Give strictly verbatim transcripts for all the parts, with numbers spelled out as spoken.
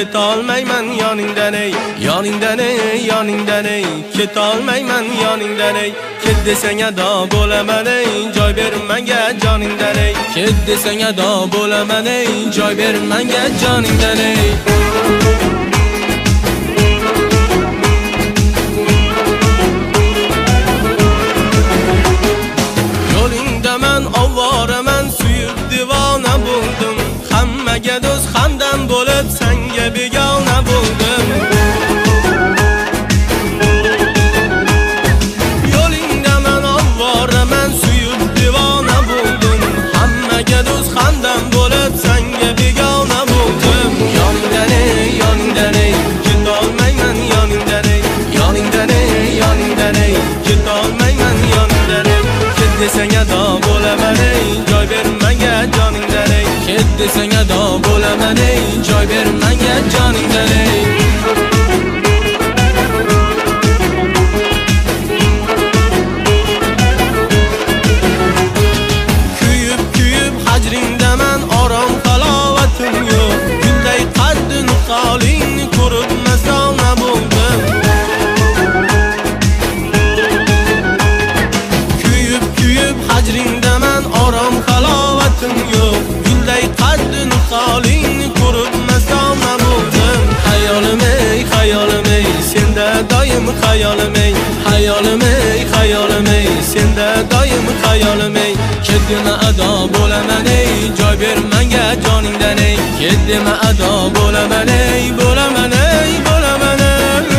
ketolmayman yoningdan ey, yoningdan ey, yoningdan ey, ketolmayman yoningdan ey. Ket desang ado bo'laman ey, joy ber menga joningdan ey. Ket desang ado bo'laman ey, joy ber menga joningdan ey. Yo'lingdaman ovvoraman, suyib divona bo'ldim. Hammaga do'st hamdam bo'lib, senga begona bo'ldim. Yo'lingdaman ovvoraman, suyib divona bo'ldim. Hammaga do'st hamdam bo'lib, senga begona bo'ldim. Yoningdan ey, yoningdan ey, ketolmayman yoningdan ey. Yoningdan ey, yoningdan ey, ketolmayman yoningdan ey. Ket desang ado bo'laman ey, joy ber menga joningdan ey. Ket desang ado bo'laman ey, joy ber menga joningdan ey. Kuyib kuyib hajringdaman, orom halovatim yo'q. Gulday qaddini holingni ko'rib masona bo'ldim. Kuyib kuyib hajringdaman, orom halovatim yo'q. Gulday qaddini holingni ko'rib masona bo'ldim. Hayolim ey, hayolim ey, senda doim hayolim ey. Hayolim ey, hayolim ey, senda doim hayolim ey. Ketdima ado bo'laman ey, joy ber menga joningdan ey. Ketdima ado bo'laman ey, bo'laman ey, bo'laman ey.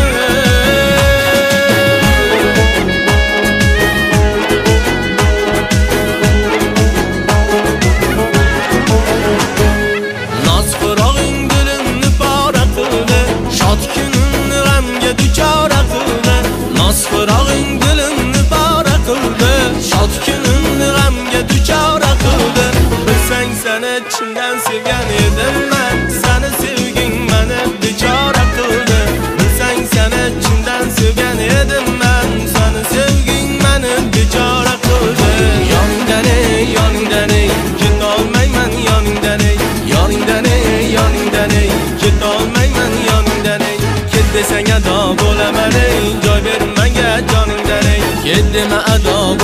Nosqirog'ing dilimni pora qildi, shod kunimni g'amga duchora qildi. Nosqirog'ing dilimni pora qildi, shod kunimni g'amga duchora qildi. Bilsang seni chindan sevgan edim men, seni sevging meni bechora qildi. Bilsang seni chindan sevgan edim men, seni sevging meni bechora qildi. Yoningdan ey, yoningdan ey, ketolmayman yoningdan ey. Yoningdan ey, yoningdan ey, ketolmayman yoningdan ey. Ket desang ado bo'laman ey, joy ber menga joningdan ey. Ket dema ado